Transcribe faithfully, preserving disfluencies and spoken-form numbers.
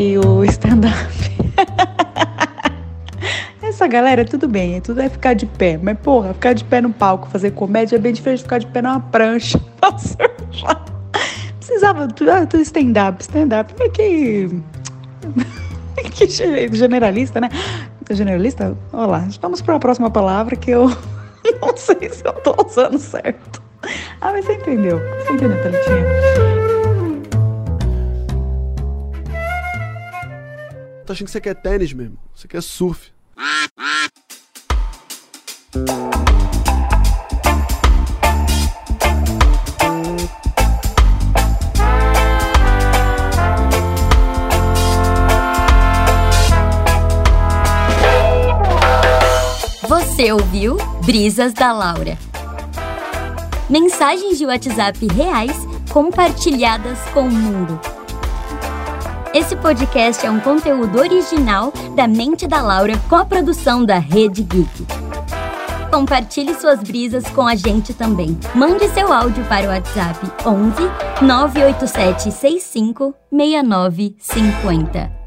e o stand-up. Essa galera, tudo bem, tudo é ficar de pé. Mas, porra, ficar de pé no palco, fazer comédia é bem diferente de ficar de pé numa prancha. Nossa, precisava do stand-up. Stand-up é que... que generalista, né? Generalista? Olha lá, vamos para a próxima palavra que eu não sei se eu tô usando certo. Ah, mas você entendeu. Você entendeu, Thalitinha? Tô achando que você quer tênis mesmo. Você quer surf. Você ouviu Brisas da Laura. Mensagens de WhatsApp reais compartilhadas com o mundo. Esse podcast é um conteúdo original da Mente da Laura com a produção da Rede Geek. Compartilhe suas brisas com a gente também. Mande seu áudio para o WhatsApp onze nove oito sete seis cinco seis nove cinco zero.